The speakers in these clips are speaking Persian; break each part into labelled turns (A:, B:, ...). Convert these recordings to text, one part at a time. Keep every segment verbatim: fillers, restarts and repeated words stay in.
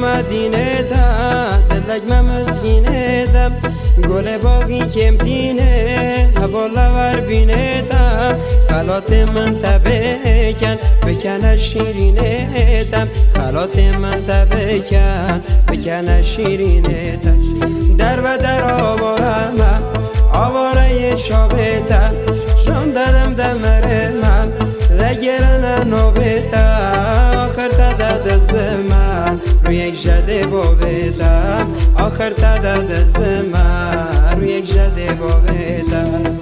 A: مدینه دا دلک مسکینه دا گل باقی کم دینه حوالا ور بینه دا خلات من تبکن بکن شیرینه دا خلات من تبکن بکن شیرینه دا در و در آوارم آواره شابتا شم دادم دمره من لگرن نوبتا آخر تا دست من روی یک جده بابتا آخر تا دست من روی یک جده بابتا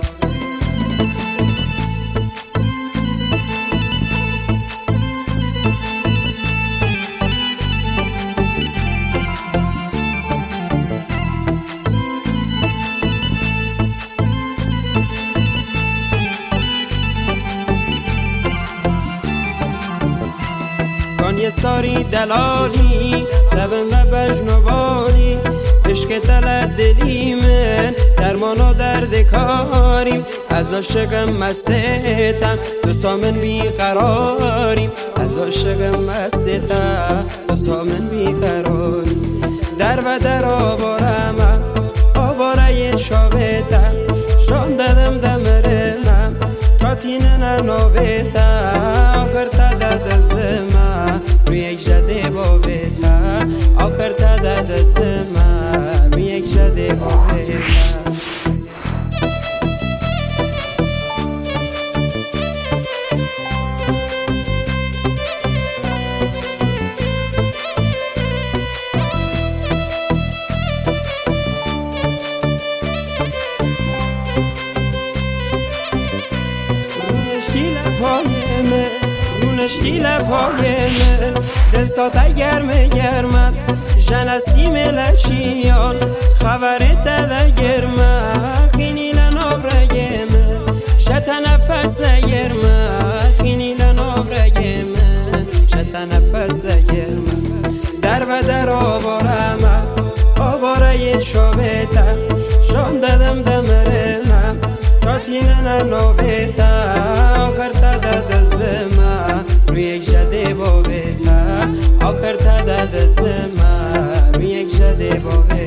A: یه ساری دلالی لبم و بجنوانی عشق تلت دلی من درمان و درد کاریم از عاشقم مستتم تو سامن بیقراریم از عاشقم مستتم تو سامن بیقراریم در و در آوارم آواره شابتم شان دادم دمرم کاتینه نوبتم آخر تا دست من روی یک جده بابتا آخر تا دست من روی یک جده بابتا رونشتی لبهای من دل ساته گرم گرمت جنسیم لشیان خبرت داده گرمه خینی لنابرگه من شت نفس گرمه خینی لنابرگه من شت نفس گرمه در و در آوارم آواره شابتم شان دادم دمرم کاتینه نوبتا آخر تا دست من روی یک جده بابتا آخر تا دست من روی یک جده بابتا